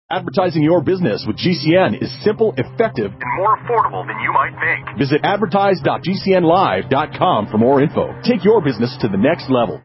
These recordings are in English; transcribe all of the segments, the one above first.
Advertising your business with GCN is simple, effective, and more affordable than you might think. Visit advertise.gcnlive.com for more info. Take your business to the next level.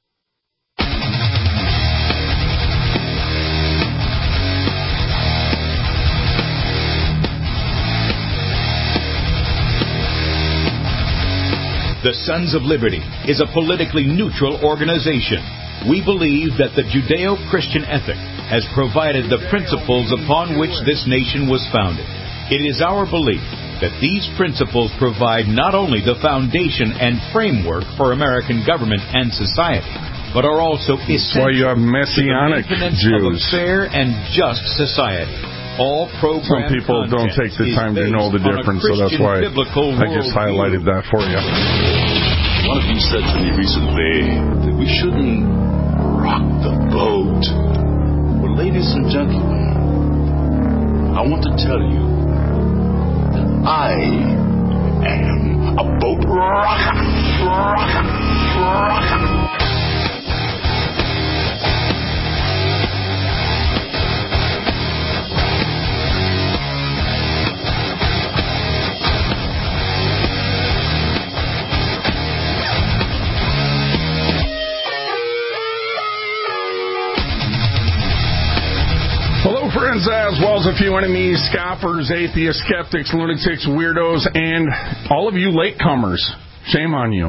The Sons of Liberty is a politically neutral organization. We believe that the Judeo-Christian ethic has provided the principles upon which this nation was founded. It is our belief that these principles provide not only the foundation and framework for American government and society, but are also essential why you have Messianic to the maintenance Jews. of a fair and just society. All program Some people don't take the time to know the difference, so that's why I just highlighted that for you. One of you said to me recently that we shouldn't rock the boat. Well, ladies and gentlemen, I want to tell you that I am a boat rocker. Hello, friends, as well as a few enemies, scoffers, atheists, skeptics, lunatics, weirdos, and all of you latecomers. Shame on you.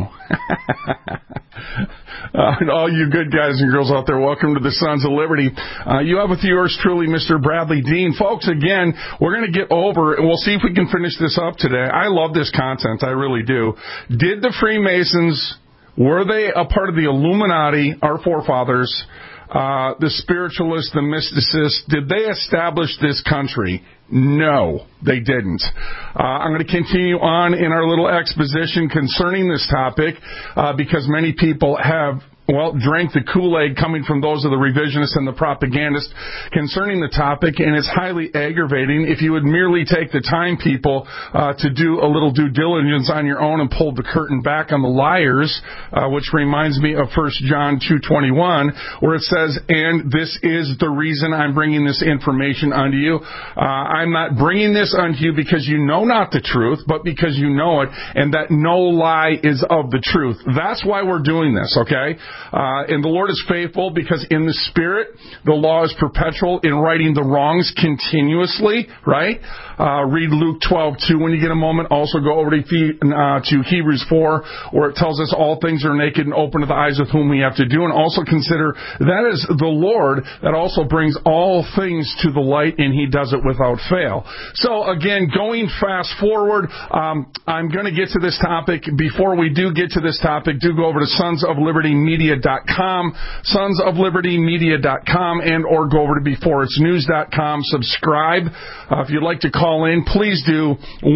All you good guys and girls out there, welcome to the Sons of Liberty. You have with yours truly, Mr. Bradley Dean. Folks, again, we're going to get over, and we'll see if we can finish this up today. I love this content. I really do. Did the Freemasons, were they a part of the Illuminati, our forefathers, the spiritualists, the mysticists, did they establish this country? No, they didn't. I'm going to continue on in our little exposition concerning this topic because many people have drank the Kool-Aid coming from those of the revisionists and the propagandists concerning the topic, and it's highly aggravating. If you would merely take the time, people, to do a little due diligence on your own and pull the curtain back on the liars, which reminds me of 1 John 2:21, where it says, and this is the reason I'm bringing this information unto you. I'm not bringing this unto you because you know not the truth, but because you know it, and that no lie is of the truth. That's why we're doing this, okay? And the Lord is faithful because in the Spirit, the law is perpetual in righting the wrongs continuously, right? Read Luke 12:2 when you get a moment. Also go over to Hebrews 4, where it tells us all things are naked and open to the eyes of whom we have to do. And also consider that is the Lord that also brings all things to the light, and He does it without fail. So again, going fast forward, I'm going to get to this topic. Before we do get to this topic, do go over to sonsoflibertymedia.com, sonsoflibertymedia.com, and or go over to beforeitsnews.com. Subscribe. If you'd like to call in, please do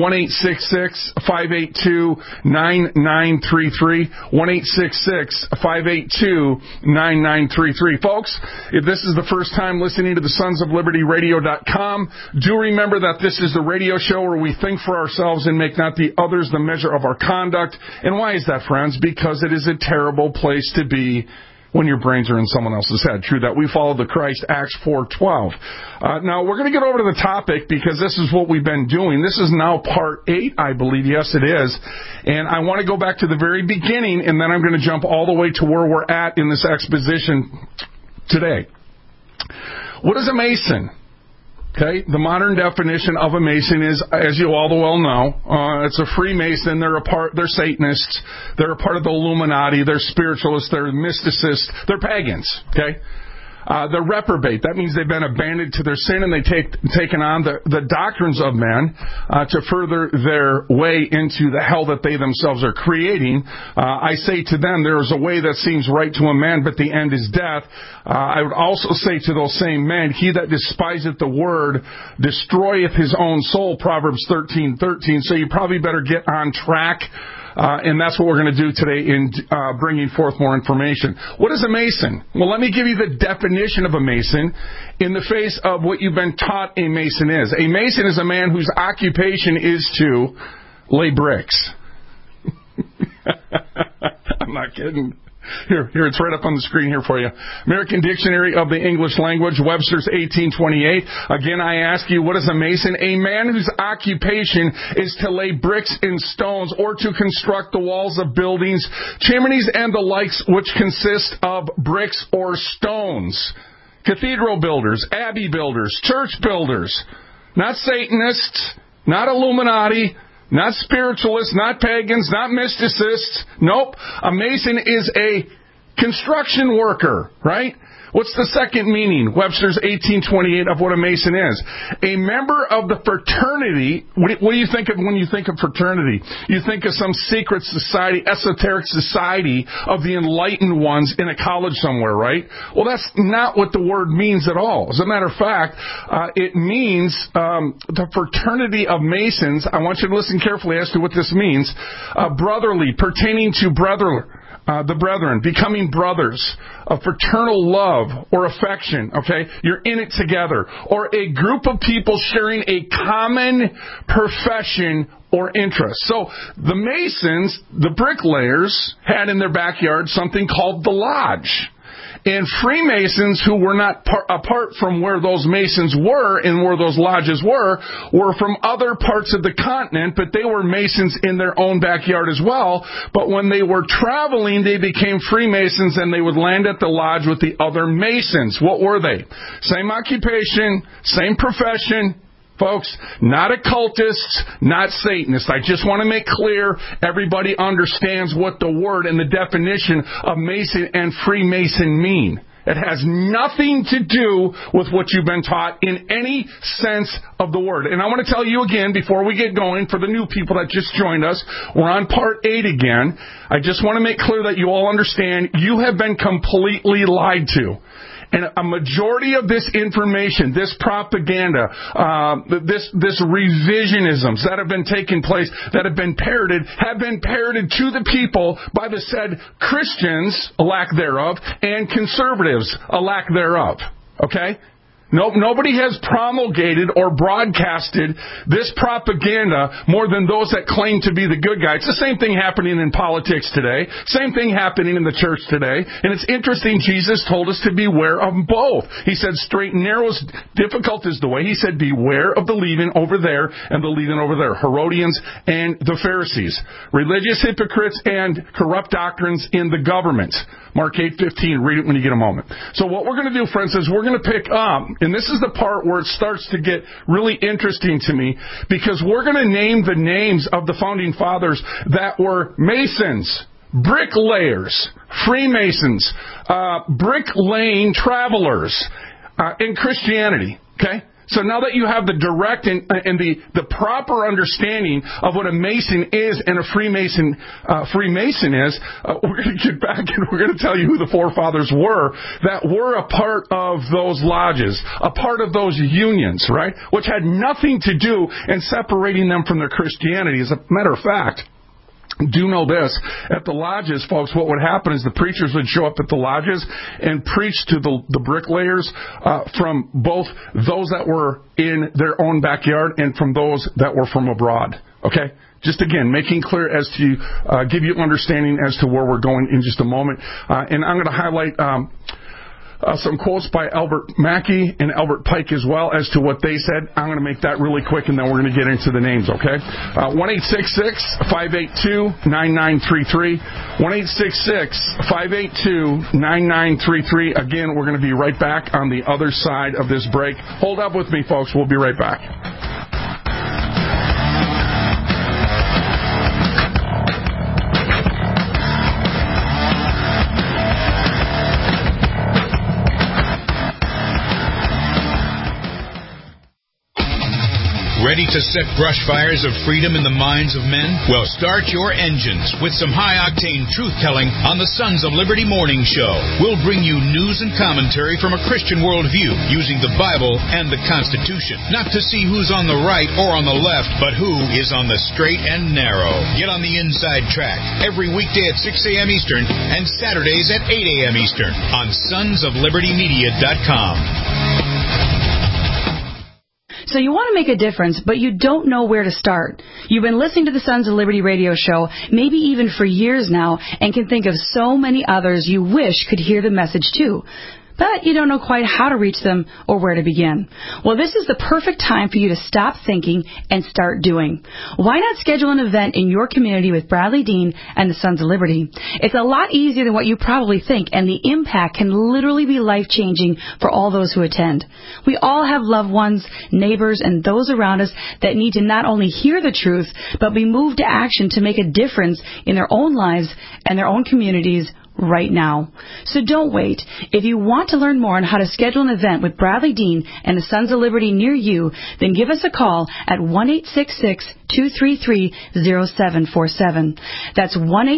1-866-582-9933, 1-866-582-9933. Folks, if this is the first time listening to the sonsoflibertyradio.com, do remember that this is the radio show where we think for ourselves and make not the others the measure of our conduct. And why is that, friends? Because it is a terrible place to be when your brains are in someone else's head. True that. We follow the Christ, Acts 4:12. Now, we're going to get over to the topic because this is what we've been doing. This is now part 8, I believe. Yes, it is. And I want to go back to the very beginning, and then I'm going to jump all the way to where we're at in this exposition today. What is a Mason? Okay, the modern definition of a Mason is, as you all well know, it's a Freemason. They're Satanists. They're a part of the Illuminati. They're spiritualists. They're mysticists. They're pagans. Okay. They're reprobate. That means they've been abandoned to their sin and they've taken on the doctrines of men to further their way into the hell that they themselves are creating. I say to them, there is a way that seems right to a man, but the end is death. I would also say to those same men, he that despiseth the word destroyeth his own soul, Proverbs 13:13. So you probably better get on track. And that's what we're going to do today in bringing forth more information. What is a Mason? Well, let me give you the definition of a Mason in the face of what you've been taught a Mason is. A Mason is a man whose occupation is to lay bricks. I'm not kidding. Here, it's right up on the screen here for you. American Dictionary of the English Language, Webster's 1828. Again, I ask you, what is a mason? A man whose occupation is to lay bricks and stones or to construct the walls of buildings, chimneys, and the likes, which consist of bricks or stones. Cathedral builders, abbey builders, church builders. Not Satanists, not Illuminati, not spiritualists, not pagans, not mysticists. Nope. A mason is a construction worker, right? What's the second meaning? Webster's 1828 of what a mason is. A member of the fraternity. What do you think of when you think of fraternity? You think of some secret society, esoteric society of the enlightened ones in a college somewhere, right? Well, that's not what the word means at all. As a matter of fact, it means the fraternity of Masons. I want you to listen carefully as to what this means. Brotherly, pertaining to the brethren, becoming brothers, a fraternal love or affection, okay? You're in it together. Or a group of people sharing a common profession or interest. So the Masons, the bricklayers, had in their backyard something called the lodge. And Freemasons, who were not apart from where those Masons were and where those lodges were from other parts of the continent, but they were Masons in their own backyard as well. But when they were traveling, they became Freemasons, and they would land at the lodge with the other Masons. What were they? Same occupation, same profession. Folks, not occultists, not Satanists. I just want to make clear everybody understands what the word and the definition of Mason and Freemason mean. It has nothing to do with what you've been taught in any sense of the word. And I want to tell you again, before we get going, for the new people that just joined us, we're on part 8 again. I just want to make clear that you all understand you have been completely lied to. And a majority of this information, this propaganda, this revisionisms that have been taking place, that have been parroted to the people by the said Christians, a lack thereof, and conservatives, a lack thereof. Okay? Nobody has promulgated or broadcasted this propaganda more than those that claim to be the good guy. It's the same thing happening in politics today. Same thing happening in the church today. And it's interesting, Jesus told us to beware of both. He said straight and narrow is difficult is the way. He said beware of the leaven over there and the leaven over there. Herodians and the Pharisees. Religious hypocrites and corrupt doctrines in the government. Mark 8:15. Read it when you get a moment. So what we're going to do, friends, is we're going to pick up, and this is the part where it starts to get really interesting to me, because we're going to name the names of the founding fathers that were Masons, bricklayers, Freemasons, brick-laying travelers in Christianity. Okay? So now that you have the direct and the proper understanding of what a Mason is and a Freemason is, we're going to get back and we're going to tell you who the forefathers were that were a part of those lodges, a part of those unions, right? Which had nothing to do in separating them from their Christianity. As a matter of fact, do know this, at the lodges, folks, what would happen is the preachers would show up at the lodges and preach to the bricklayers from both those that were in their own backyard and from those that were from abroad. Okay? Just again, making clear as to give you understanding as to where we're going in just a moment. And I'm going to highlight some quotes by Albert Mackey and Albert Pike as well as to what they said. I'm going to make that really quick, and then we're going to get into the names, okay? 1-866-582-9933. 1-866-582-9933. Again, we're going to be right back on the other side of this break. Hold up with me, folks. We'll be right back. Ready to set brush fires of freedom in the minds of men? Well, start your engines with some high-octane truth-telling on the Sons of Liberty Morning Show. We'll bring you news and commentary from a Christian worldview using the Bible and the Constitution. Not to see who's on the right or on the left, but who is on the straight and narrow. Get on the inside track every weekday at 6 a.m. Eastern and Saturdays at 8 a.m. Eastern on sonsoflibertymedia.com. So you want to make a difference, but you don't know where to start. You've been listening to the Sons of Liberty radio show, maybe even for years now, and can think of so many others you wish could hear the message too. But you don't know quite how to reach them or where to begin. Well, this is the perfect time for you to stop thinking and start doing. Why not schedule an event in your community with Bradley Dean and the Sons of Liberty? It's a lot easier than what you probably think, and the impact can literally be life-changing for all those who attend. We all have loved ones, neighbors, and those around us that need to not only hear the truth, but be moved to action to make a difference in their own lives and their own communities right now. So don't wait. If you want to learn more on how to schedule an event with Bradley Dean and the Sons of Liberty near you, then give us a call at 1-866-233-0747. That's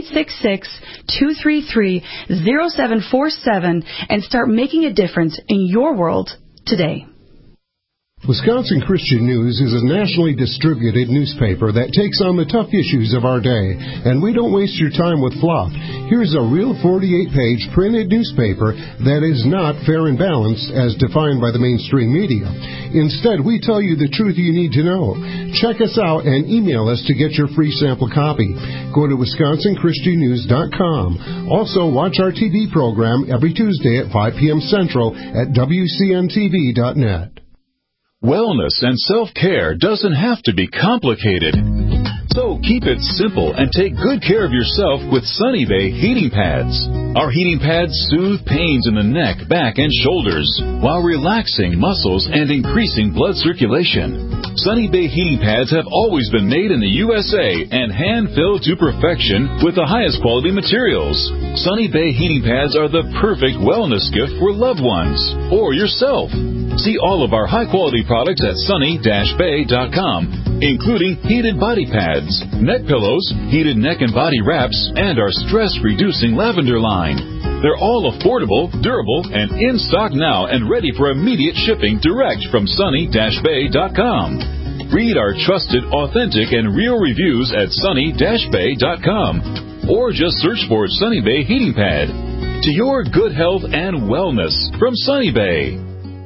1-866-233-0747, and start making a difference in your world today. Wisconsin Christian News is a nationally distributed newspaper that takes on the tough issues of our day, and we don't waste your time with fluff. Here's a real 48-page printed newspaper that is not fair and balanced as defined by the mainstream media. Instead, we tell you the truth you need to know. Check us out and email us to get your free sample copy. Go to WisconsinChristianNews.com. Also, watch our TV program every Tuesday at 5 p.m. Central at WCNTV.net. Wellness and self-care doesn't have to be complicated. So keep it simple and take good care of yourself with Sunny Bay heating pads. Our heating pads soothe pains in the neck, back, and shoulders while relaxing muscles and increasing blood circulation. Sunny Bay heating pads have always been made in the USA and hand-filled to perfection with the highest quality materials. Sunny Bay heating pads are the perfect wellness gift for loved ones or yourself. See all of our high-quality products at sunny-bay.com, including heated body pads, neck pillows, heated neck and body wraps, and our stress-reducing lavender line. They're all affordable, durable, and in stock now and ready for immediate shipping direct from sunny-bay.com. Read our trusted, authentic, and real reviews at sunny-bay.com, or just search for Sunny Bay Heating Pad. To your good health and wellness from Sunny Bay.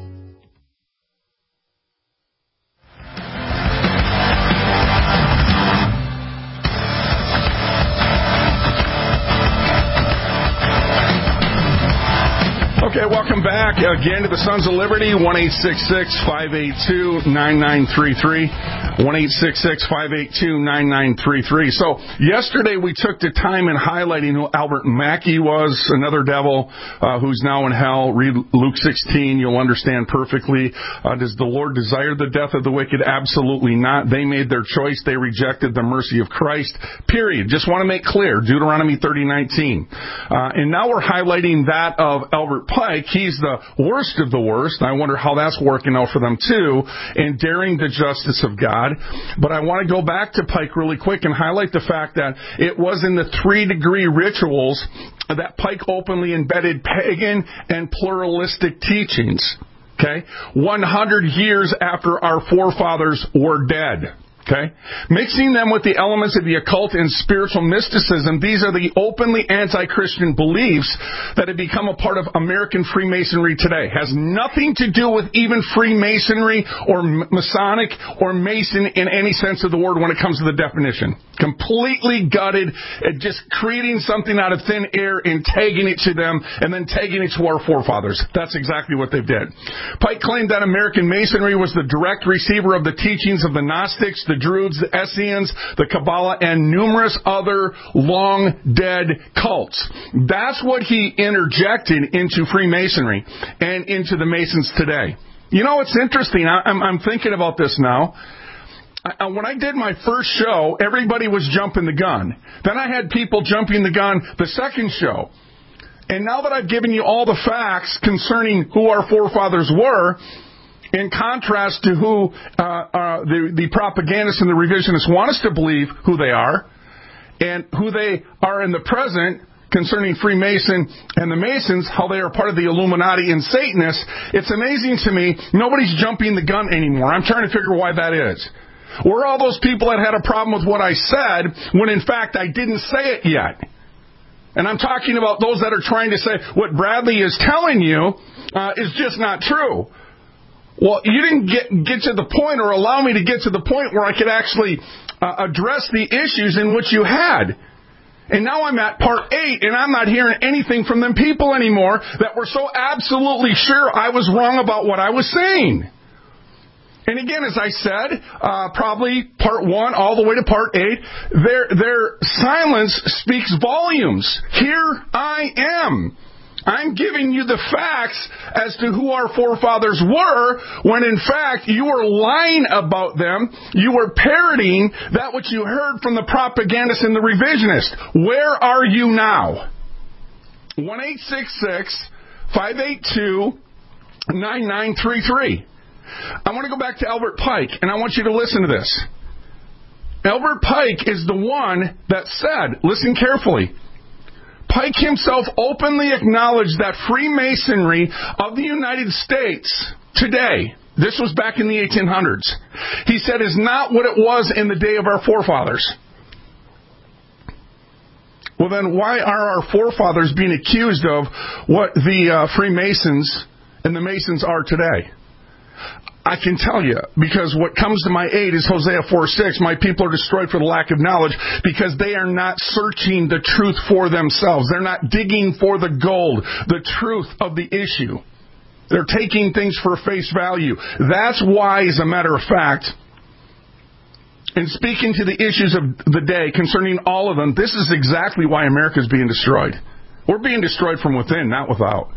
Okay, welcome back again to the Sons of Liberty, 1-866-582-9933, 1-866-582-9933. So yesterday we took the time in highlighting who Albert Mackey was, another devil who's now in hell. Read Luke 16, you'll understand perfectly. Does the Lord desire the death of the wicked? Absolutely not. They made their choice. They rejected the mercy of Christ, period. Just want to make clear, Deuteronomy 30:19. And now we're highlighting that of Albert Pike. He's the worst of the worst. I wonder how that's working out for them too, in daring the justice of God. But I want to go back to Pike really quick and highlight the fact that it was in the 3-degree rituals that Pike openly embedded pagan and pluralistic teachings. Okay? 100 years after our forefathers were dead. Okay? Mixing them with the elements of the occult and spiritual mysticism, these are the openly anti-Christian beliefs that have become a part of American Freemasonry today. Has nothing to do with even Freemasonry or Masonic or Mason in any sense of the word when it comes to the definition. Completely gutted, just creating something out of thin air and tagging it to them and then tagging it to our forefathers. That's exactly what they did. Pike claimed that American Masonry was the direct receiver of the teachings of the Gnostics, the Druids, the Essenes, the Kabbalah, and numerous other long-dead cults. That's what he interjected into Freemasonry and into the Masons today. You know, it's interesting. I'm thinking about this now. When I did my first show, everybody was jumping the gun. Then I had people jumping the gun the second show. And now that I've given you all the facts concerning who our forefathers were, in contrast to who the propagandists and the revisionists want us to believe who they are, and who they are in the present concerning Freemason and the Masons, how they are part of the Illuminati and Satanists, it's amazing to me, nobody's jumping the gun anymore. I'm trying to figure why that is. Where are all those people that had a problem with what I said when, in fact, I didn't say it yet? And I'm talking about those that are trying to say what Bradley is telling you is just not true. Well, you didn't get to the point or allow me to get to the point where I could actually address the issues in which you had. And now I'm at part 8, and I'm not hearing anything from them people anymore that were so absolutely sure I was wrong about what I was saying. And again, as I said, probably part 1 all the way to part 8, their silence speaks volumes. Here I am. I'm giving you the facts as to who our forefathers were, when in fact you were lying about them. You were parroting that which you heard from the propagandists and the revisionists. Where are you now? 1-866-582-9933. I want to go back to Albert Pike, and I want you to listen to this. Albert Pike is the one that said, listen carefully, Pike himself openly acknowledged that Freemasonry of the United States today, this was back in the 1800s, he said is not what it was in the day of our forefathers. Well then, why are our forefathers being accused of what the Freemasons and the Masons are today? I can tell you, because what comes to my aid is Hosea 4:6. My people are destroyed for the lack of knowledge, because they are not searching the truth for themselves. They're not digging for the gold, the truth of the issue. They're taking things for face value. That's why, as a matter of fact, in speaking to the issues of the day concerning all of them, this is exactly why America is being destroyed. We're being destroyed from within, not without.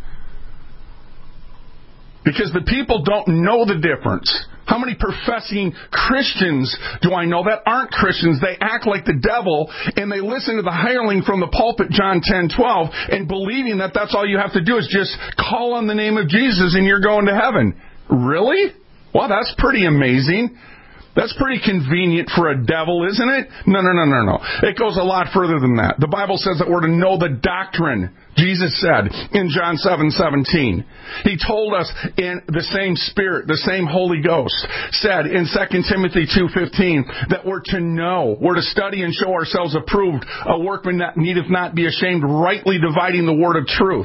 Because the people don't know the difference. How many professing Christians do I know that aren't Christians? They act like the devil, and they listen to the hireling from the pulpit, John 10:12, and believing that that's all you have to do is just call on the name of Jesus and you're going to heaven. Really? Well, that's pretty amazing. That's pretty convenient for a devil, isn't it? No. It goes a lot further than that. The Bible says that we're to know the doctrine, Jesus said in John 7:17. He told us in the same Spirit, the same Holy Ghost, said in 2 Timothy 2:15 that we're to know, we're to study and show ourselves approved, a workman that needeth not be ashamed, rightly dividing the word of truth.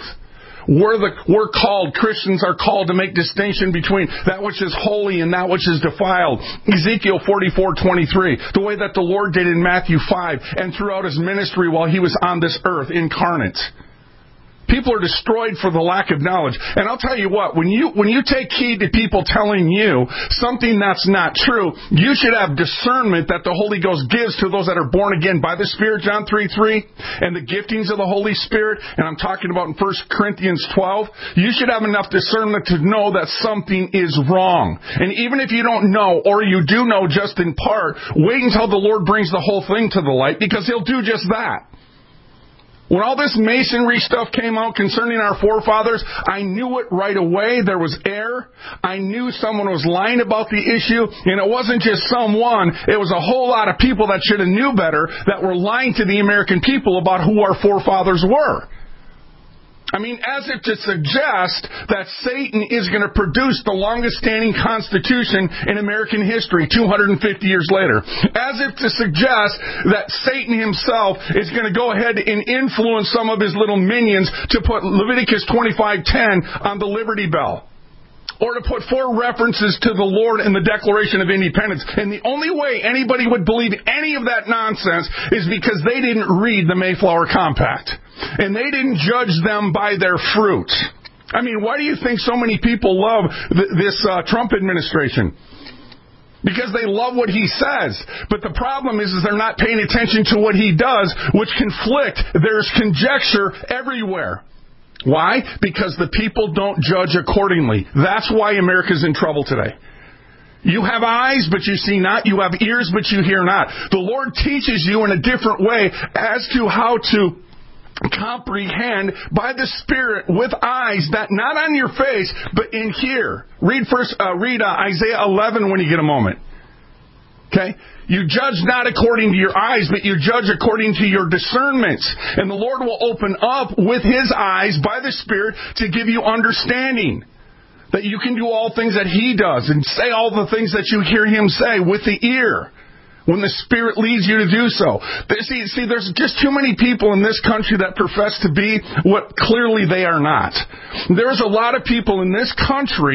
We're called, Christians are called to make distinction between that which is holy and that which is defiled. Ezekiel 44:23, the way that the Lord did in Matthew 5 and throughout his ministry while he was on this earth incarnate. People are destroyed for the lack of knowledge. And I'll tell you what, when you take heed to people telling you something that's not true, you should have discernment that the Holy Ghost gives to those that are born again by the Spirit, John 3:3, and the giftings of the Holy Spirit, and I'm talking about in 1 Corinthians 12. You should have enough discernment to know that something is wrong. And even if you don't know, or you do know just in part, wait until the Lord brings the whole thing to the light, because He'll do just that. When all this masonry stuff came out concerning our forefathers, I knew it right away. There was error. I knew someone was lying about the issue, and it wasn't just someone. It was a whole lot of people that should have knew better that were lying to the American people about who our forefathers were. I mean, as if to suggest that Satan is going to produce the longest-standing constitution in American history 250 years later. As if to suggest that Satan himself is going to go ahead and influence some of his little minions to put Leviticus 25:10 on the Liberty Bell. Or to put 4 references to the Lord in the Declaration of Independence. And the only way anybody would believe any of that nonsense is because they didn't read the Mayflower Compact. And they didn't judge them by their fruit. I mean, why do you think so many people love this Trump administration? Because they love what he says. But the problem is they're not paying attention to what he does, which conflict. There's conjecture everywhere. Why? Because the people don't judge accordingly. That's why America's in trouble today. You have eyes, but you see not. You have ears, but you hear not. The Lord teaches you in a different way as to how to comprehend by the Spirit with eyes that not on your face, but in here. Read Isaiah 11 when you get a moment. Okay? You judge not according to your eyes, but you judge according to your discernments. And the Lord will open up with His eyes by the Spirit to give you understanding. That you can do all things that He does and say all the things that you hear Him say with the ear. When the Spirit leads you to do so. See, there's just too many people in this country that profess to be what clearly they are not. There's a lot of people in this country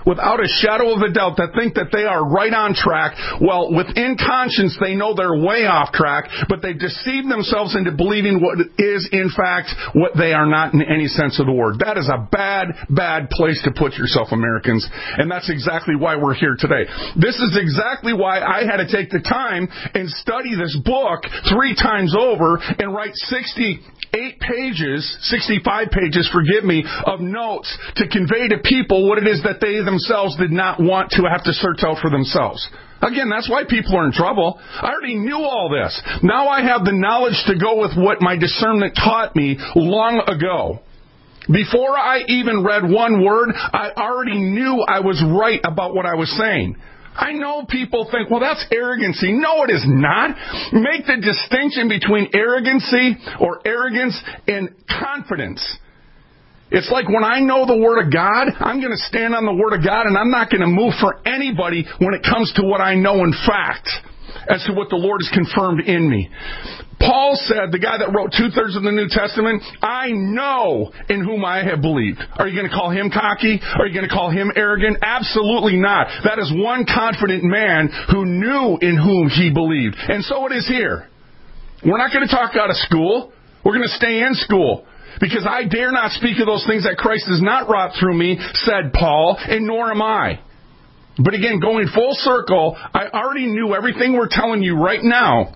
without a shadow of a doubt, that think that they are right on track. Well, within conscience, they know they're way off track, but they've deceived themselves into believing what is, in fact, what they are not in any sense of the word. That is a bad, bad place to put yourself, Americans, and that's exactly why we're here today. This is exactly why I had to take the time and study this book 3 times over and write 65 pages, of notes to convey to people what it is that they themselves did not want to have to search out for themselves. Again, that's why people are in trouble. I already knew all this. Now I have the knowledge to go with what my discernment taught me long ago. Before I even read one word, I already knew I was right about what I was saying. I know people think, well, that's arrogancy. No, it is not. Make the distinction between arrogancy or arrogance and confidence. It's like when I know the Word of God, I'm going to stand on the Word of God, and I'm not going to move for anybody when it comes to what I know in fact as to what the Lord has confirmed in me. Paul said, the guy that wrote 2/3 of the New Testament, I know in whom I have believed. Are you going to call him cocky? Are you going to call him arrogant? Absolutely not. That is one confident man who knew in whom he believed. And so it is here. We're not going to talk out of school. We're going to stay in school. Because I dare not speak of those things that Christ has not wrought through me, said Paul, and nor am I. But again, going full circle, I already knew everything we're telling you right now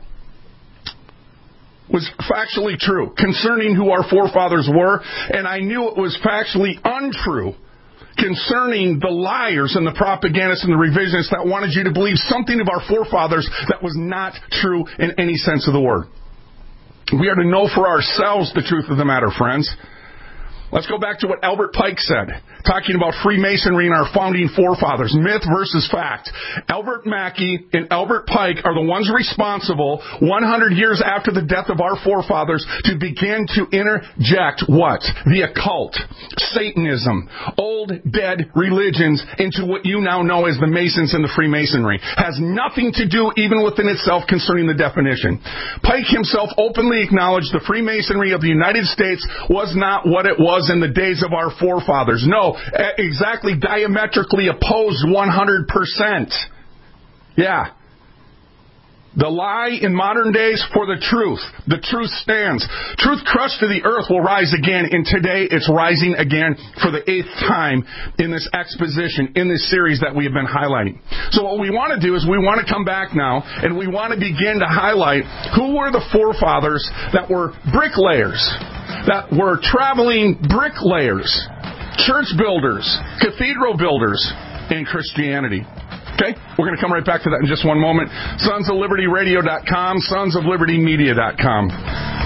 was factually true concerning who our forefathers were, and I knew it was factually untrue concerning the liars and the propagandists and the revisionists that wanted you to believe something of our forefathers that was not true in any sense of the word. We are to know for ourselves the truth of the matter, friends. Let's go back to what Albert Pike said, talking about Freemasonry and our founding forefathers, myth versus fact. Albert Mackey and Albert Pike are the ones responsible 100 years after the death of our forefathers to begin to interject what? The occult, Satanism, old dead religions into what you now know as the Masons and the Freemasonry. Has nothing to do even within itself concerning the definition. Pike himself openly acknowledged the Freemasonry of the United States was not what it was in the days of our forefathers. No, exactly diametrically opposed 100%. Yeah. The lie in modern days for the truth. The truth stands. Truth crushed to the earth will rise again, and today it's rising again for the 8th time in this exposition, in this series that we have been highlighting. So what we want to do is we want to come back now, and we want to begin to highlight who were the forefathers that were bricklayers, that were traveling bricklayers, church builders, cathedral builders in Christianity. Okay? We're going to come right back to that in just one moment. SonsOfLibertyRadio.com, SonsOfLibertyMedia.com.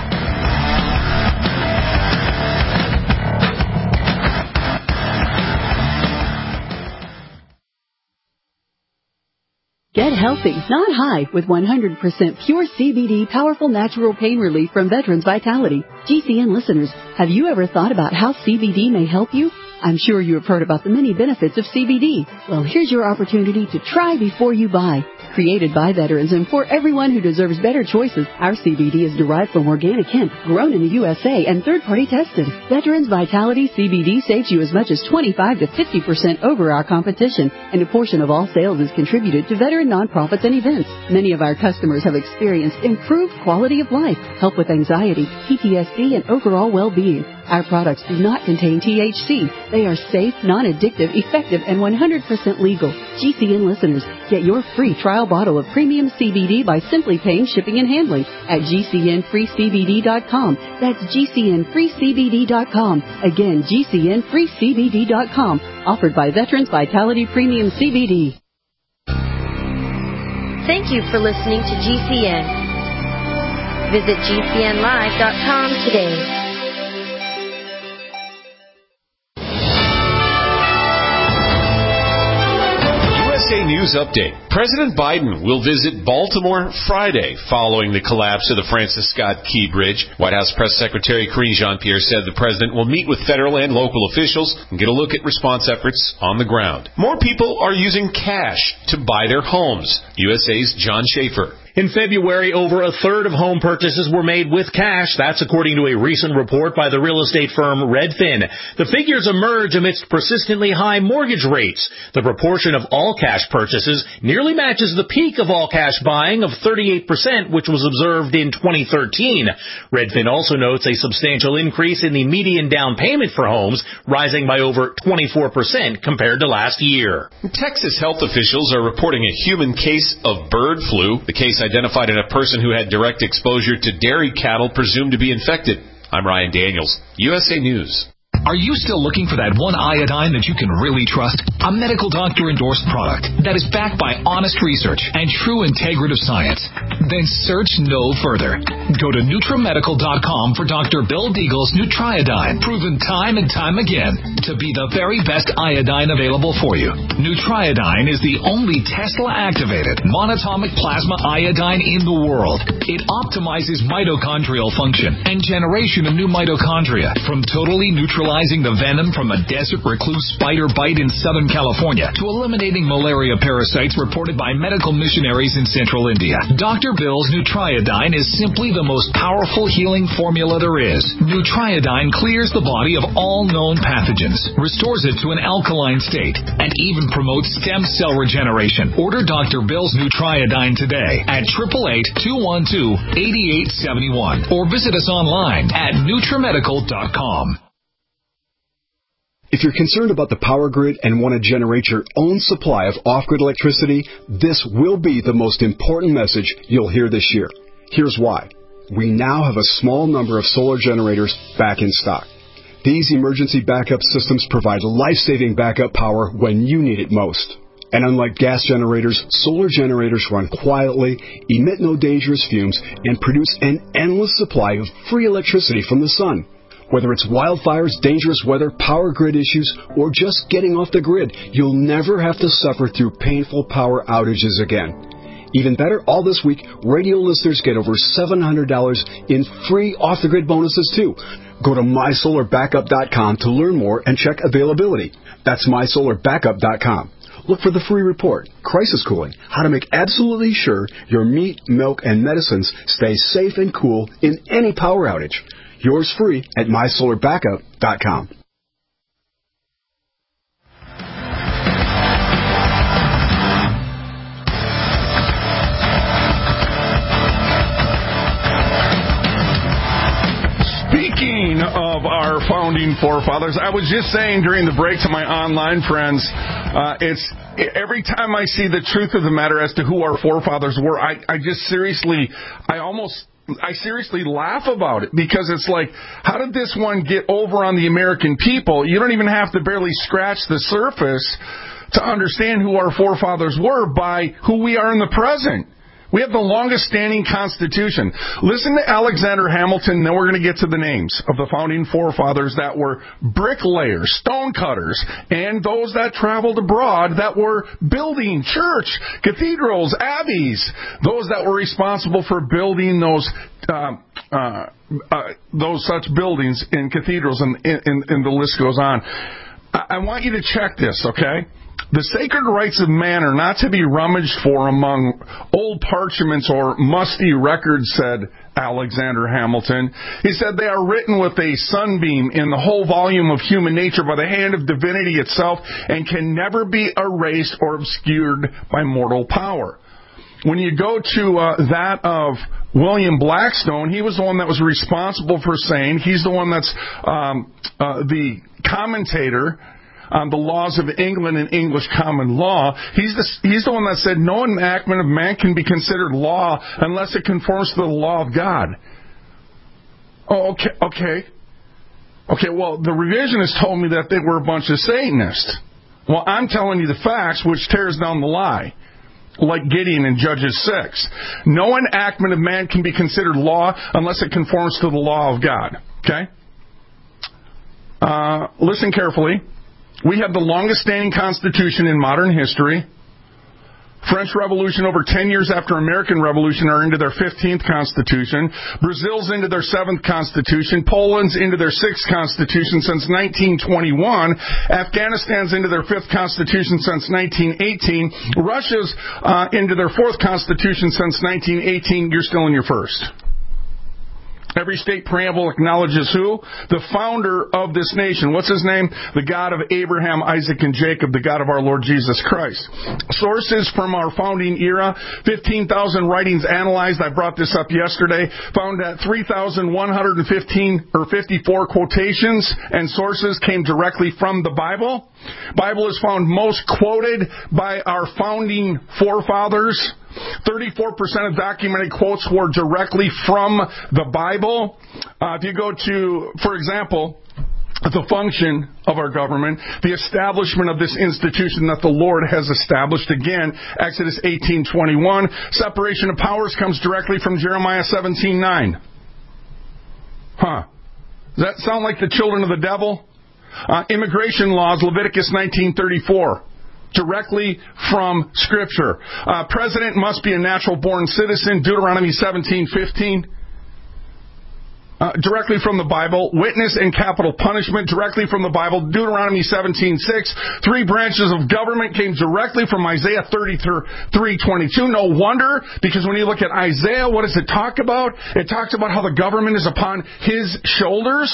Get healthy, not high, with 100% pure CBD powerful natural pain relief from Veterans Vitality. GCN listeners, have you ever thought about how CBD may help you? I'm sure you have heard about the many benefits of CBD. Well, here's your opportunity to try before you buy. Created by veterans and for everyone who deserves better choices, our CBD is derived from organic hemp, grown in the USA, and third-party tested. Veterans Vitality CBD saves you as much as 25 to 50% over our competition, and a portion of all sales is contributed to veteran nonprofits and events. Many of our customers have experienced improved quality of life, help with anxiety, PTSD, and overall well-being. Our products do not contain THC. They are safe, non-addictive, effective, and 100% legal. GCN listeners, get your free trial bottle of premium CBD by simply paying shipping and handling at GCNFreeCBD.com. That's GCNFreeCBD.com. Again, GCNFreeCBD.com. Offered by Veterans Vitality Premium CBD. Thank you for listening to GCN. Visit GCNlive.com today. USA News Update. President Biden will visit Baltimore Friday following the collapse of the Francis Scott Key Bridge. White House Press Secretary Karine Jean-Pierre said the president will meet with federal and local officials and get a look at response efforts on the ground. More people are using cash to buy their homes. USA's John Schaefer. In February, over a third of home purchases were made with cash. That's according to a recent report by the real estate firm Redfin. The figures emerge amidst persistently high mortgage rates. The proportion of all cash purchases nearly matches the peak of all cash buying of 38%, which was observed in 2013. Redfin also notes a substantial increase in the median down payment for homes, rising by over 24% compared to last year. Texas health officials are reporting a human case of bird flu. The case identified in a person who had direct exposure to dairy cattle presumed to be infected. I'm Ryan Daniels, USA News. Are you still looking for that one iodine that you can really trust? A medical doctor-endorsed product that is backed by honest research and true integrative science? Then search no further. Go to NutriMedical.com for Dr. Bill Deagle's Nutriodine, proven time and time again to be the very best iodine available for you. Nutriodine is the only Tesla-activated monatomic plasma iodine in the world. It optimizes mitochondrial function and generation of new mitochondria from totally neutralizing the venom from a desert recluse spider bite in Southern California to eliminating malaria parasites reported by medical missionaries in central India. Dr. Bill's Nutriodine is simply the most powerful healing formula there is. Nutriodine clears the body of all known pathogens, restores it to an alkaline state, and even promotes stem cell regeneration. Order Dr. Bill's Nutriodine today at 888-212-8871 or visit us online at NutriMedical.com. If you're concerned about the power grid and want to generate your own supply of off-grid electricity, this will be the most important message you'll hear this year. Here's why. We now have a small number of solar generators back in stock. These emergency backup systems provide life-saving backup power when you need it most. And unlike gas generators, solar generators run quietly, emit no dangerous fumes, and produce an endless supply of free electricity from the sun. Whether it's wildfires, dangerous weather, power grid issues, or just getting off the grid, you'll never have to suffer through painful power outages again. Even better, all this week, radio listeners get over $700 in free off-the-grid bonuses, too. Go to MySolarBackup.com to learn more and check availability. That's MySolarBackup.com. Look for the free report, Crisis Cooling, how to make absolutely sure your meat, milk, and medicines stay safe and cool in any power outage. Yours free at MySolarBackup.com. Speaking of our founding forefathers, I was just saying during the break to my online friends, it's every time I see the truth of the matter as to who our forefathers were, I seriously laugh about it, because it's like, how did this one get over on the American people? You don't even have to barely scratch the surface to understand who our forefathers were by who we are in the present. We have the longest standing constitution. Listen to Alexander Hamilton, then we're going to get to the names of the founding forefathers that were bricklayers, stonecutters, and those that traveled abroad that were building church, cathedrals, abbeys, those that were responsible for building those such buildings in cathedrals, and the list goes on. I want you to check this, okay? The sacred rights of man are not to be rummaged for among old parchments or musty records, said Alexander Hamilton. He said they are written with a sunbeam in the whole volume of human nature by the hand of divinity itself and can never be erased or obscured by mortal power. When you go to that of William Blackstone, he was the one that was responsible for saying, he's the one that's the commentator on the laws of England and English common law. He's the one that said no enactment of man can be considered law unless it conforms to the law of God. Oh, okay. Well, the revisionists told me that they were a bunch of Satanists. Well, I'm telling you the facts, which tears down the lie. Like Gideon in Judges 6. No enactment of man can be considered law unless it conforms to the law of God. Okay? Listen carefully. We have the longest standing constitution in modern history. French Revolution over 10 years after American Revolution are into their 15th Constitution. Brazil's into their 7th Constitution. Poland's into their 6th Constitution since 1921. Afghanistan's into their 5th Constitution since 1918. Russia's into their 4th Constitution since 1918. You're still in your 1st. Every state preamble acknowledges who? The founder of this nation. What's his name? The God of Abraham, Isaac, and Jacob, the God of our Lord Jesus Christ. Sources from our founding era, 15,000 writings analyzed. I brought this up yesterday. Found that 3,154 quotations and sources came directly from the Bible. Bible is found most quoted by our founding forefathers. 34% of documented quotes were directly from the Bible. If you go to, for example, the function of our government, the establishment of this institution that the Lord has established, again, Exodus 18:21. Separation of powers comes directly from Jeremiah 17:9. Does that sound like the children of the devil? Immigration laws, Leviticus 19:34. Directly from Scripture. President must be a natural-born citizen, Deuteronomy 17:15. Directly from the Bible. Witness and capital punishment, directly from the Bible, Deuteronomy 17:6. 3 branches of government came directly from Isaiah 33:22. No wonder, because when you look at Isaiah, what does it talk about? It talks about how the government is upon his shoulders.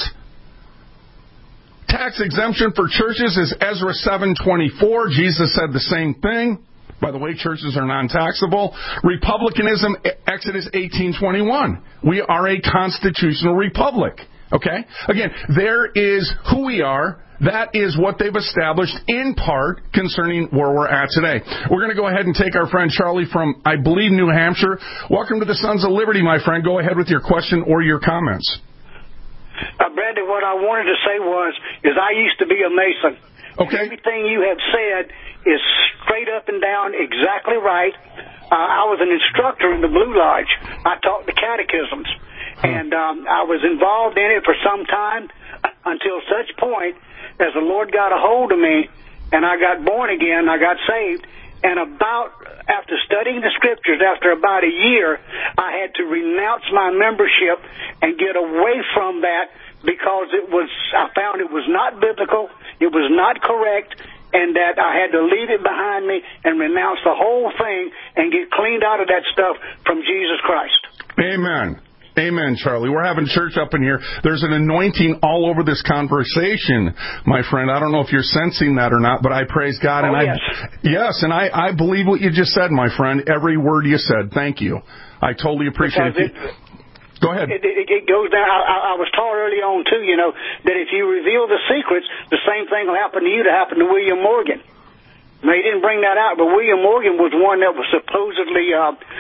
Tax exemption for churches is Ezra 7:24. Jesus said the same thing. By the way, churches are non-taxable. Republicanism, Exodus 18:21. We are a constitutional republic. Okay? Again, there is who we are. That is what they've established in part concerning where we're at today. We're going to go ahead and take our friend Charlie from, I believe, New Hampshire. Welcome to the Sons of Liberty, my friend. Go ahead with your question or your comments. Bradley, what I wanted to say is I used to be a Mason. Okay. Everything you have said is straight up and down exactly right. I was an instructor in the Blue Lodge. I taught the catechisms. And I was involved in it for some time until such point as the Lord got a hold of me and I got born again, I got saved. And after studying the Scriptures, after about a year, I had to renounce my membership and get away from that because I found it was not biblical, it was not correct, and that I had to leave it behind me and renounce the whole thing and get cleaned out of that stuff from Jesus Christ. Amen. Amen, Charlie. We're having church up in here. There's an anointing all over this conversation, my friend. I don't know if you're sensing that or not, but I praise God. Yes, and I believe what you just said, my friend. Every word you said. Thank you. I totally appreciate it. Go ahead. It goes down. I was taught early on, too, that if you reveal the secrets, the same thing will happen to you that happened to William Morgan. Now, he didn't bring that out, but William Morgan was one that was supposedly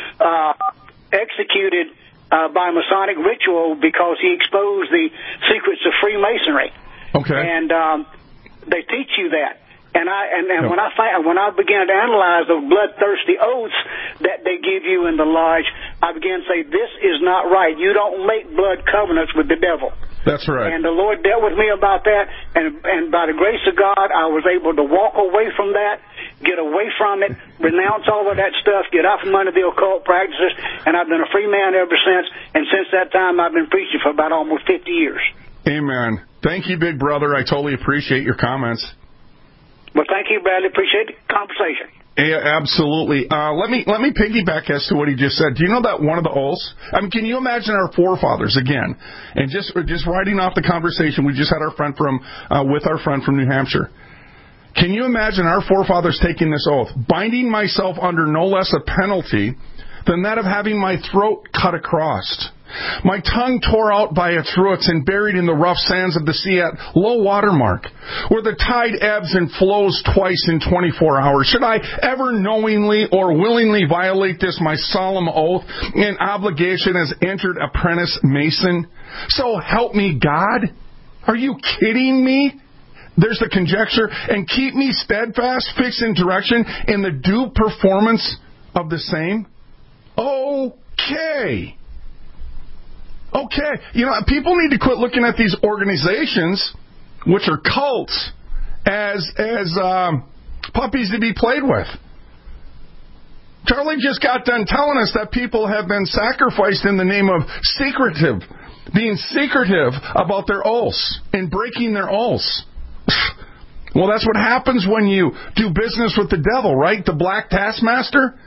executed by Masonic ritual because he exposed the secrets of Freemasonry. Okay. And they teach you that. And when I began to analyze the bloodthirsty oaths that they give you in the lodge, I began to say, this is not right. You don't make blood covenants with the devil. That's right. And the Lord dealt with me about that, and by the grace of God, I was able to walk away from that, get away from it, renounce all of that stuff, get out from under the occult practices, and I've been a free man ever since, and since that time, I've been preaching for about almost 50 years. Amen. Thank you, big brother. I totally appreciate your comments. Well, thank you, Bradley. Appreciate the conversation. Yeah, absolutely. Let me piggyback as to what he just said. Do you know that one of the oaths? I mean, can you imagine our forefathers again? And just writing off the conversation we just had with our friend from New Hampshire. Can you imagine our forefathers taking this oath, binding myself under no less a penalty than that of having my throat cut across, my tongue tore out by its roots and buried in the rough sands of the sea at low water mark, where the tide ebbs and flows twice in 24 hours? Should I ever knowingly or willingly violate this my solemn oath and obligation as entered apprentice mason? So help me God? Are you kidding me? There's the conjecture. And keep me steadfast, fixed in direction, in the due performance of the same? Okay. People need to quit looking at these organizations, which are cults, as puppies to be played with. Charlie just got done telling us that people have been sacrificed in the name of being secretive about their oaths and breaking their oaths. Well, that's what happens when you do business with the devil, right? The black taskmaster.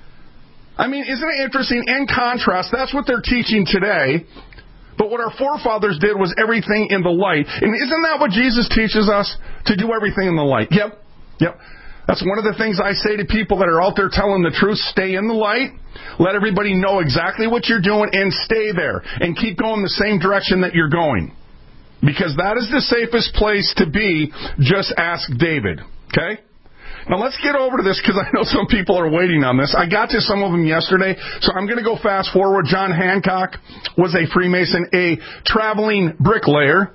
I mean, isn't it interesting? In contrast, that's what they're teaching today. But what our forefathers did was everything in the light. And isn't that what Jesus teaches us? To do everything in the light. Yep. That's one of the things I say to people that are out there telling the truth. Stay in the light. Let everybody know exactly what you're doing and stay there. And keep going the same direction that you're going. Because that is the safest place to be. Just ask David. Okay? Now let's get over to this because I know some people are waiting on this. I got to some of them yesterday, so I'm going to go fast forward. John Hancock was a Freemason, a traveling bricklayer.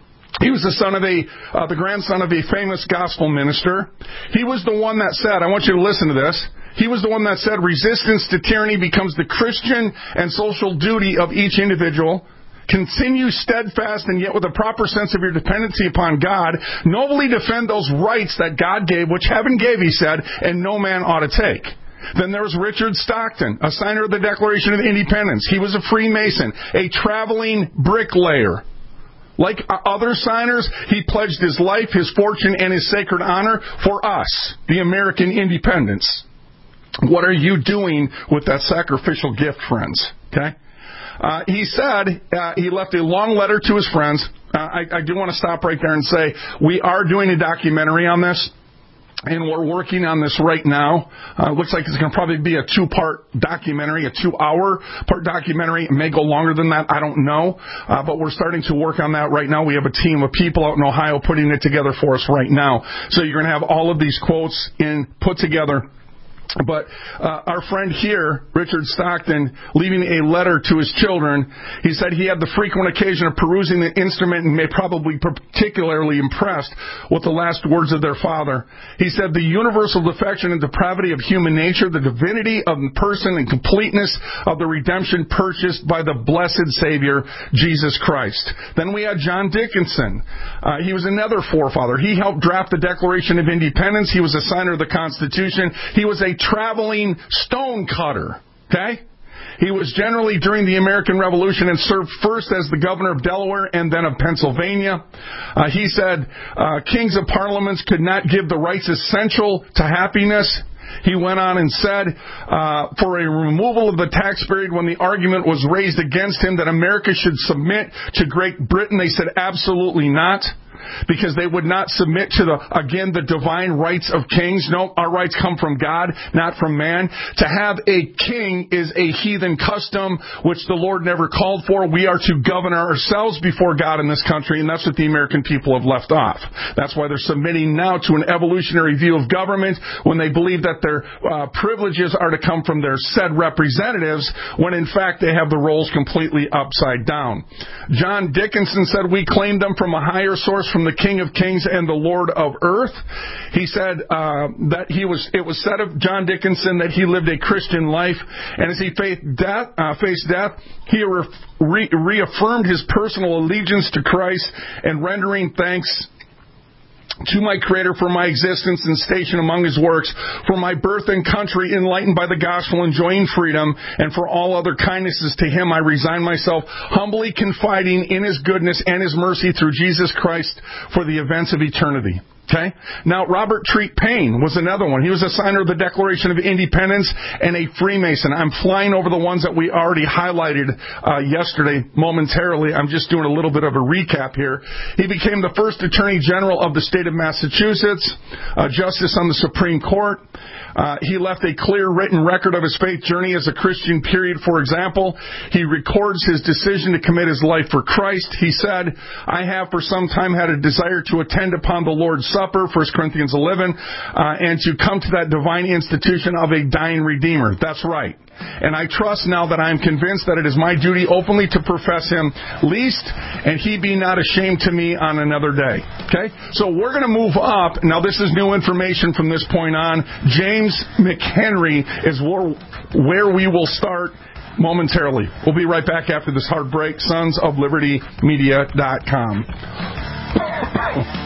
He was the grandson of a famous gospel minister. He was the one that said, I want you to listen to this. He was the one that said, resistance to tyranny becomes the Christian and social duty of each individual. Continue steadfast and yet with a proper sense of your dependency upon God. Nobly defend those rights that God gave, which heaven gave, he said, and no man ought to take. Then there was Richard Stockton, a signer of the Declaration of Independence. He was a Freemason, a traveling bricklayer. Like other signers, he pledged his life, his fortune, and his sacred honor for us, the American independence. What are you doing with that sacrificial gift, friends? Okay? He said he left a long letter to his friends. I do want to stop right there and say we are doing a documentary on this. And we're working on this right now. Looks like it's going to probably be a 2-part documentary, a 2-hour part documentary. It may go longer than that. I don't know. But we're starting to work on that right now. We have a team of people out in Ohio putting it together for us right now. So you're going to have all of these quotes put together. But our friend here, Richard Stockton, leaving a letter to his children, he said he had the frequent occasion of perusing the instrument and may probably be particularly impressed with the last words of their father. He said, the universal defection and depravity of human nature, the divinity of the person and completeness of the redemption purchased by the blessed Savior, Jesus Christ. Then we had John Dickinson. He was another forefather. He helped draft the Declaration of Independence. He was a signer of the Constitution. He was a traveling stone cutter. Okay? He was generally during the American Revolution and served first as the governor of Delaware and then of Pennsylvania. He said kings of parliaments could not give the rights essential to happiness. He went on and said, for a removal of the tax period when the argument was raised against him that America should submit to Great Britain, they said absolutely not. Because they would not submit to the divine rights of kings. No, our rights come from God, not from man. To have a king is a heathen custom, which the Lord never called for. We are to govern ourselves before God in this country, and that's what the American people have left off. That's why they're submitting now to an evolutionary view of government when they believe that their privileges are to come from their said representatives, when in fact they have the roles completely upside down. John Dickinson said, we claim them from a higher source, from the King of Kings and the Lord of Earth. He said that it was said of John Dickinson that he lived a Christian life, and as he faced death, he reaffirmed his personal allegiance to Christ and rendering thanks to my Creator for my existence and station among His works, for my birth and country enlightened by the gospel, enjoying freedom, and for all other kindnesses to Him I resign myself, humbly confiding in His goodness and His mercy through Jesus Christ for the events of eternity. Okay? Now, Robert Treat Paine was another one. He was a signer of the Declaration of Independence and a Freemason. I'm flying over the ones that we already highlighted yesterday momentarily. I'm just doing a little bit of a recap here. He became the first Attorney General of the state of Massachusetts, Justice on the Supreme Court. He left a clear written record of his faith journey as a Christian, period. For example, he records his decision to commit his life for Christ. He said, I have for some time had a desire to attend upon the Lord's Supper, 1 Corinthians 11, and to come to that divine institution of a dying Redeemer. That's right. And I trust now that I am convinced that it is my duty openly to profess Him least, and He be not ashamed to me on another day. Okay? So we're going to move up. Now this is new information from this point on. James McHenry is where we will start momentarily. We'll be right back after this hard break. SonsOfLibertyMedia.com.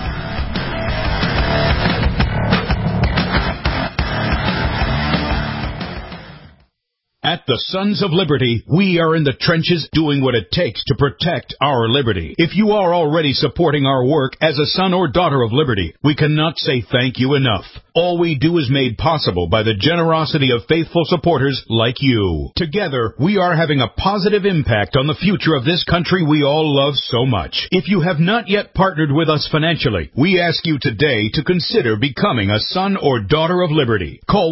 At the Sons of Liberty, we are in the trenches doing what it takes to protect our liberty. If you are already supporting our work as a son or daughter of liberty, we cannot say thank you enough. All we do is made possible by the generosity of faithful supporters like you. Together, we are having a positive impact on the future of this country we all love so much. If you have not yet partnered with us financially, we ask you today to consider becoming a son or daughter of liberty. Call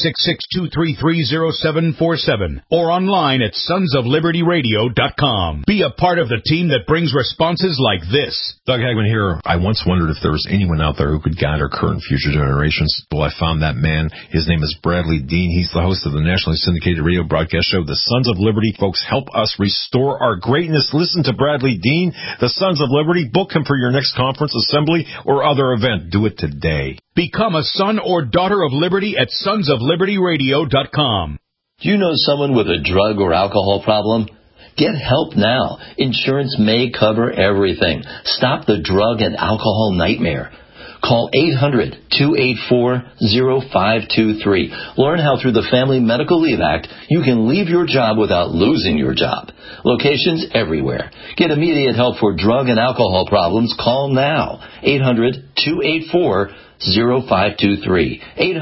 1-866-233-0747 or online at sonsoflibertyradio.com. Be a part of the team that brings responses like this. Doug Hagman here. I once wondered if there was anyone out there who could guide our current and future generations. Well, I found that man. His name is Bradley Dean. He's the host of the nationally syndicated radio broadcast show, The Sons of Liberty. Folks, help us restore our greatness. Listen to Bradley Dean, The Sons of Liberty. Book him for your next conference, assembly, or other event. Do it today. Become a son or daughter of liberty at sonsoflibertyradio.com. Do you know someone with a drug or alcohol problem? Get help now. Insurance may cover everything. Stop the drug and alcohol nightmare. Call 800-284-0523. Learn how through the Family Medical Leave Act you can leave your job without losing your job. Locations everywhere. Get immediate help for drug and alcohol problems. Call now. 800-284-0523.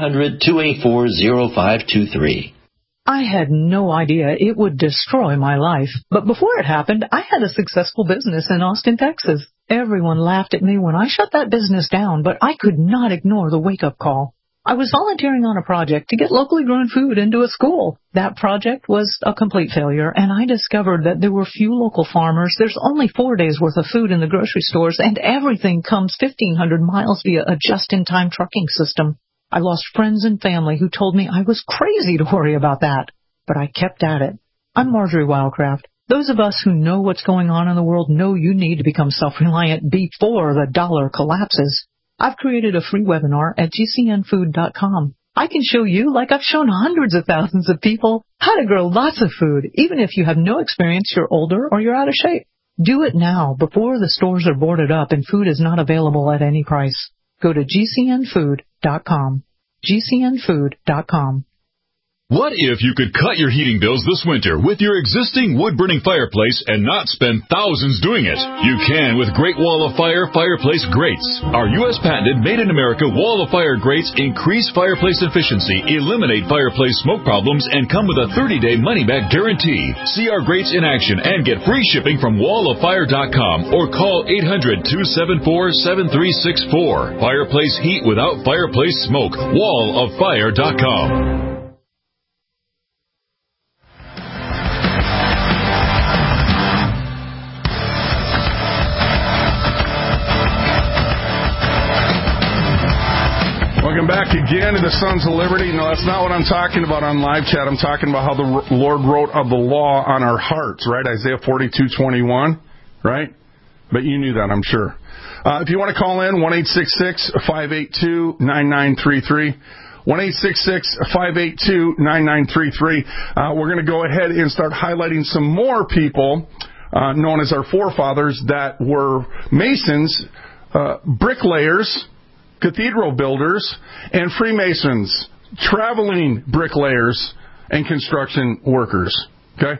800-284-0523. I had no idea it would destroy my life. But before it happened, I had a successful business in Austin, Texas. Everyone laughed at me when I shut that business down, but I could not ignore the wake-up call. I was volunteering on a project to get locally grown food into a school. That project was a complete failure, and I discovered that there were few local farmers. There's only 4 days' worth of food in the grocery stores, and everything comes 1,500 miles via a just-in-time trucking system. I lost friends and family who told me I was crazy to worry about that, but I kept at it. I'm Marjorie Wildcraft. Those of us who know what's going on in the world know you need to become self-reliant before the dollar collapses. I've created a free webinar at gcnfood.com. I can show you, like I've shown hundreds of thousands of people, how to grow lots of food, even if you have no experience, you're older, or you're out of shape. Do it now, before the stores are boarded up and food is not available at any price. Go to gcnfood.com. gcnfood.com. What if you could cut your heating bills this winter with your existing wood-burning fireplace and not spend thousands doing it? You can with Great Wall of Fire fireplace grates. Our U.S. patented made-in-America Wall of Fire grates increase fireplace efficiency, eliminate fireplace smoke problems, and come with a 30-day money-back guarantee. See our grates in action and get free shipping from walloffire.com or call 800-274-7364. Fireplace heat without fireplace smoke. walloffire.com. Welcome back again to the Sons of Liberty. No, that's not what I'm talking about on live chat. I'm talking about how the Lord wrote of the law on our hearts, right? Isaiah 42:21, right? But you knew that, I'm sure. If you want to call in, 1-866-582-9933. 1-866-582-9933. We're going to go ahead and start highlighting some more people known as our forefathers that were masons, bricklayers, cathedral builders, and Freemasons, traveling bricklayers, and construction workers. Okay?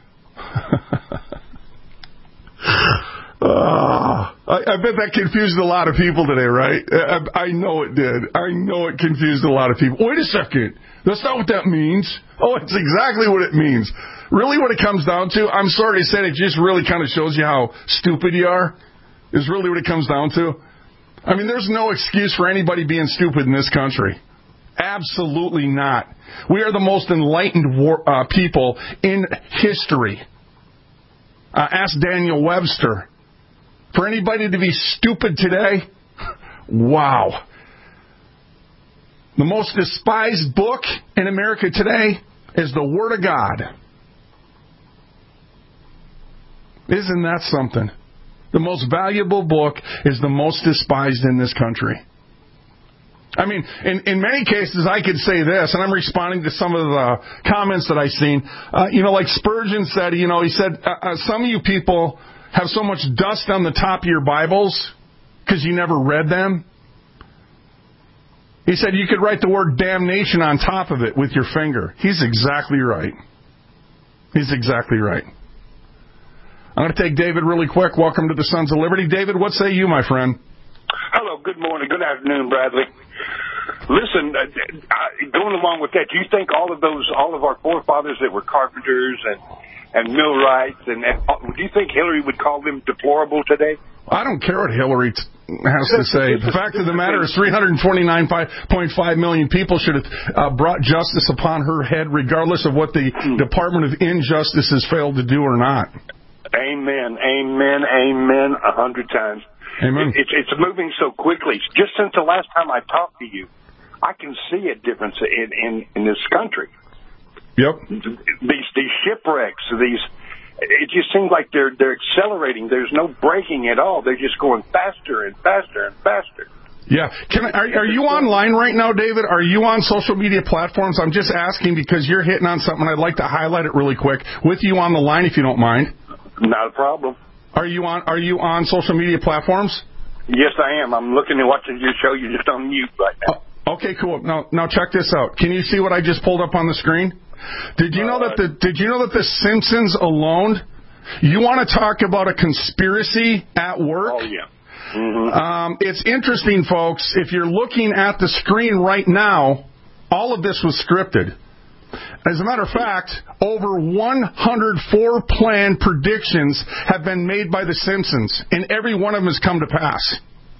I bet that confused a lot of people today, right? I know it did. I know it confused a lot of people. Wait a second. That's not what that means. Oh, it's exactly what it means. Really what it comes down to, I'm sorry to say, it just really kind of shows you how stupid you are, is really what it comes down to. I mean, there's no excuse for anybody being stupid in this country. Absolutely not. We are the most enlightened people in history. Ask Daniel Webster. For anybody to be stupid today, wow. The most despised book in America today is the Word of God. Isn't that something? The most valuable book is the most despised in this country. I mean, in many cases, I could say this, and I'm responding to some of the comments that I've seen. Like Spurgeon said, he said, some of you people have so much dust on the top of your Bibles because you never read them. He said you could write the word damnation on top of it with your finger. He's exactly right. He's exactly right. I'm going to take David really quick. Welcome to the Sons of Liberty. David, what say you, my friend? Hello, good morning, good afternoon, Bradley. Listen, going along with that, do you think all of our forefathers that were carpenters and millwrights, and do you think Hillary would call them deplorable today? I don't care what Hillary has to say. The fact of the matter is 329.5 million people should have brought justice upon her head, regardless of what the Department of Injustice has failed to do or not. Amen, amen, amen, 100 times. Amen. It's moving so quickly. Just since the last time I talked to you, I can see a difference in this country. Yep. These shipwrecks, it just seems like they're accelerating. There's no braking at all. They're just going faster and faster and faster. Yeah. Are you online right now, David? Are you on social media platforms? I'm just asking because you're hitting on something. I'd like to highlight it really quick with you on the line, if you don't mind. Not a problem. Are you on social media platforms? Yes, I am. I'm looking and watching your show. You're just on mute right now. Okay, cool. Now check this out. Can you see what I just pulled up on the screen? Did you know that the Simpsons alone? You want to talk about a conspiracy at work? Oh yeah. Mm-hmm. It's interesting, folks. If you're looking at the screen right now, all of this was scripted. As a matter of fact, over 104 planned predictions have been made by The Simpsons, and every one of them has come to pass.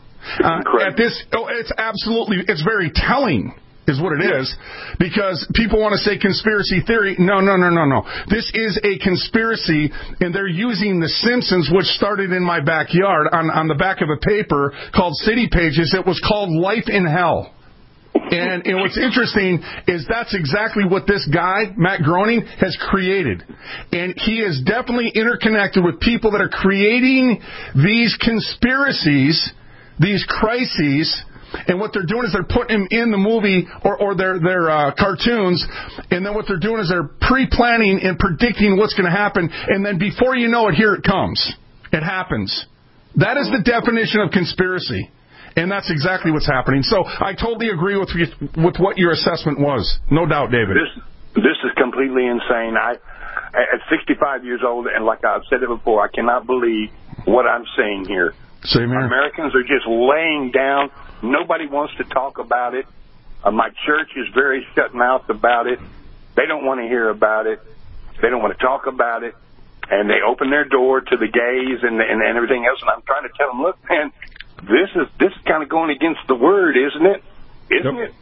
It's very telling, is what it is, because people want to say conspiracy theory. No. This is a conspiracy, and they're using The Simpsons, which started in my backyard on the back of a paper called City Pages. It was called Life in Hell. And what's interesting is that's exactly what this guy, Matt Groening, has created. And he is definitely interconnected with people that are creating these conspiracies, these crises, and what they're doing is they're putting them in the movie or their cartoons, and then what they're doing is they're pre-planning and predicting what's going to happen, and then before you know it, here it comes. It happens. That is the definition of conspiracy. And that's exactly what's happening. So I totally agree with what your assessment was. No doubt, David. This is completely insane. At 65 years old, and like I've said it before, I cannot believe what I'm seeing here. Same here. Americans are just laying down. Nobody wants to talk about it. My church is very shut-mouthed about it. They don't want to hear about it. They don't want to talk about it. And they open their door to the gays and everything else. And I'm trying to tell them, look, man, this is kind of going against the word, isn't it? Isn't it?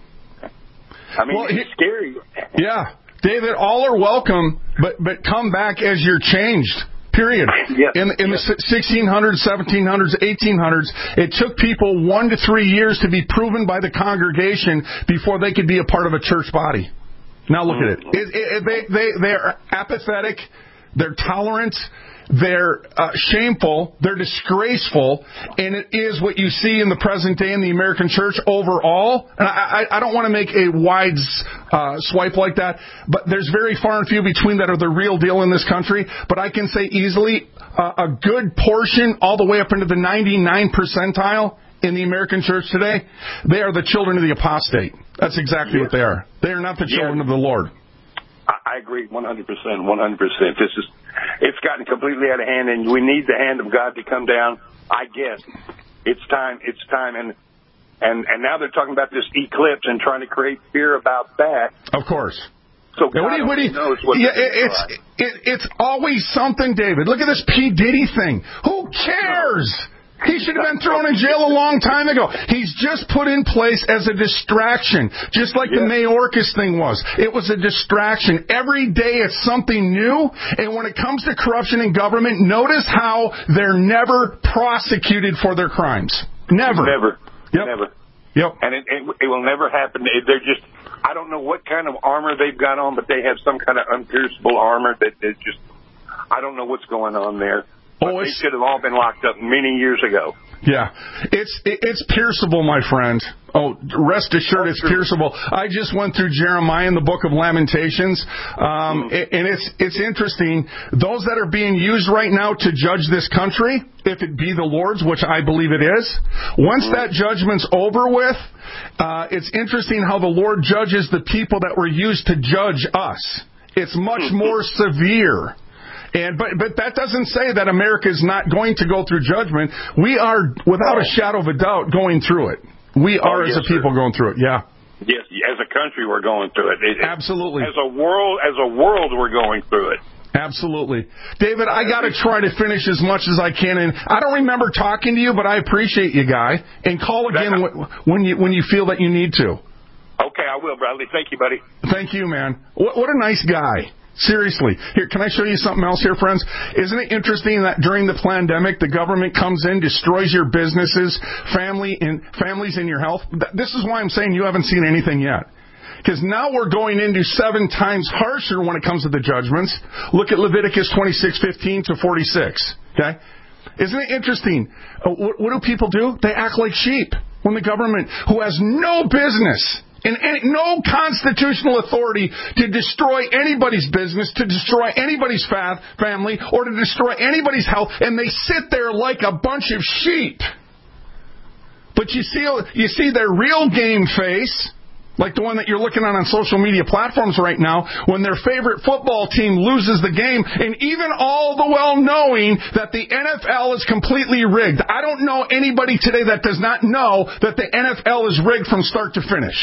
I mean, it's scary. Yeah. David, all are welcome, but come back as you're changed. Period. Yes. In the 1600s, 1700s, 1800s, it took people 1 to 3 years to be proven by the congregation before they could be a part of a church body. Now look at it. They're apathetic. They're tolerant. They're shameful, they're disgraceful, and it is what you see in the present day in the American church overall. And I don't want to make a wide swipe like that, but there's very far and few between that are the real deal in this country. But I can say easily a good portion, all the way up into the 99th percentile in the American church today, they are the children of the apostate. That's exactly what they are. They are not the children of the Lord. I agree 100%, 100%. It's gotten completely out of hand, and we need the hand of God to come down. I guess it's time, and now they're talking about this eclipse and trying to create fear about that. Of course. So God knows what it's always something, David. Look at this P. Diddy thing. Who cares? He should have been thrown in jail a long time ago. He's just put in place as a distraction, just like the Mayorkas thing was. It was a distraction. Every day it's something new, and when it comes to corruption in government, notice how they're never prosecuted for their crimes. Never. Never. Yep. And it will never happen. They're just, I don't know what kind of armor they've got on, but they have some kind of unpierceable armor that just, I don't know what's going on there. They should have all been locked up many years ago. Yeah. It's pierceable, my friend. Oh, rest assured it's pierceable. I just went through Jeremiah in the book of Lamentations, and it's interesting. Those that are being used right now to judge this country, if it be the Lord's, which I believe it is, once that judgment's over with, it's interesting how the Lord judges the people that were used to judge us. It's much more severe. But that doesn't say that America is not going to go through judgment. We are, without a shadow of a doubt, going through it. We are, as a people, going through it. Yeah. Yes, as a country, we're going through it. Absolutely. As a world, we're going through it. Absolutely. David, I got to try to finish as much as I can. And I don't remember talking to you, but I appreciate you, Guy. And call again when you feel that you need to. Okay, I will, Bradley. Thank you, buddy. Thank you, man. What a nice guy. Seriously. Here, can I show you something else here, friends? Isn't it interesting that during the pandemic, the government comes in, destroys your businesses, families and your health? This is why I'm saying you haven't seen anything yet. Because now we're going into 7 times harsher when it comes to the judgments. Look at Leviticus 26:15 to 46. Okay? Isn't it interesting? What do people do? They act like sheep when the government, who has no business and no constitutional authority to destroy anybody's business, to destroy anybody's family, or to destroy anybody's health, and they sit there like a bunch of sheep. But you see their real game face, like the one that you're looking on social media platforms right now, when their favorite football team loses the game, and even all the well knowing that the NFL is completely rigged. I don't know anybody today that does not know that the NFL is rigged from start to finish.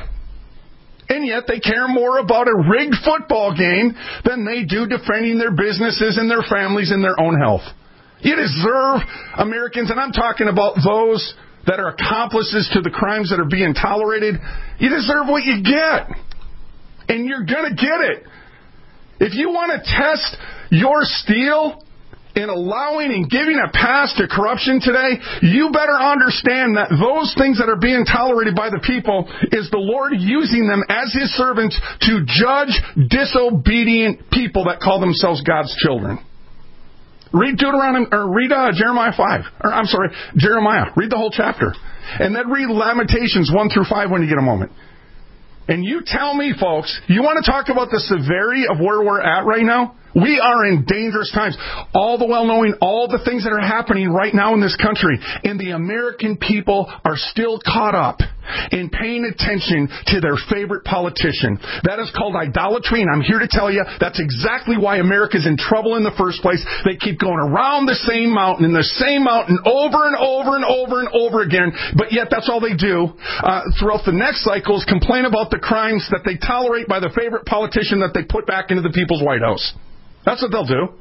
And yet they care more about a rigged football game than they do defending their businesses and their families and their own health. You deserve, Americans, and I'm talking about those that are accomplices to the crimes that are being tolerated, you deserve what you get. And you're going to get it. If you want to test your steel in allowing and giving a pass to corruption today, you better understand that those things that are being tolerated by the people is the Lord using them as His servants to judge disobedient people that call themselves God's children. Read Jeremiah 5. Jeremiah. Read the whole chapter. And then read Lamentations 1 through 5 when you get a moment. And you tell me, folks, you want to talk about the severity of where we're at right now? We are in dangerous times. All the well-knowing, all the things that are happening right now in this country. And the American people are still caught up in paying attention to their favorite politician. That is called idolatry, and I'm here to tell you that's exactly why America's in trouble in the first place. They keep going around the same mountain and the same mountain over and over and over and over again, but yet that's all they do throughout the next cycle is complain about the crimes that they tolerate by the favorite politician that they put back into the people's White House. That's what they'll do.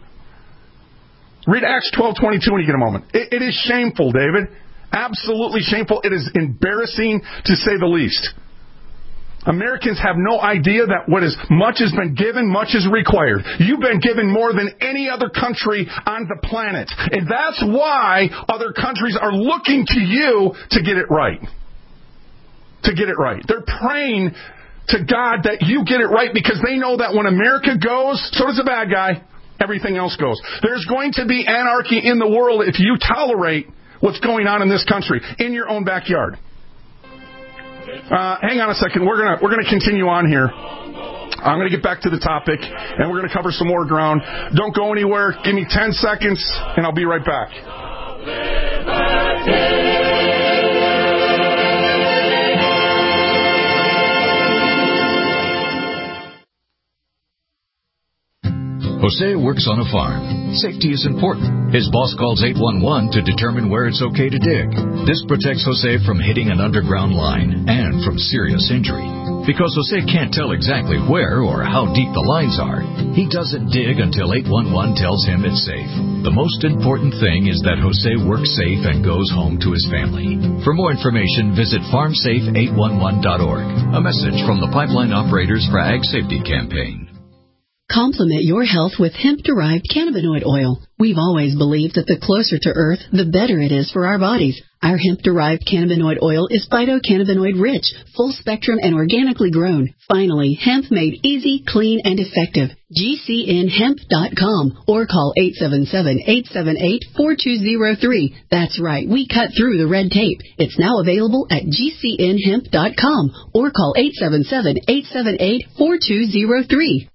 Read Acts 12:22 when you get a moment. It is shameful, David. Absolutely shameful. It is embarrassing, to say the least. Americans have no idea that much has been given, much is required. You've been given more than any other country on the planet. And that's why other countries are looking to you to get it right. To get it right. They're praying to God that you get it right, because they know that when America goes, so does the bad guy, everything else goes. There's going to be anarchy in the world if you tolerate what's going on in this country, in your own backyard. Hang on a second. We're gonna continue on here. I'm going to get back to the topic, and we're going to cover some more ground. Don't go anywhere. Give me 10 seconds, and I'll be right back. Jose works on a farm. Safety is important. His boss calls 811 to determine where it's okay to dig. This protects Jose from hitting an underground line and from serious injury. Because Jose can't tell exactly where or how deep the lines are, he doesn't dig until 811 tells him it's safe. The most important thing is that Jose works safe and goes home to his family. For more information, visit farmsafe811.org. A message from the Pipeline Operators for Ag Safety Campaign. Complement your health with hemp-derived cannabinoid oil. We've always believed that the closer to Earth, the better it is for our bodies. Our hemp-derived cannabinoid oil is phytocannabinoid-rich, full-spectrum, and organically grown. Finally, hemp made easy, clean, and effective. GCNhemp.com or call 877-878-4203. That's right, we cut through the red tape. It's now available at GCNhemp.com or call 877-878-4203.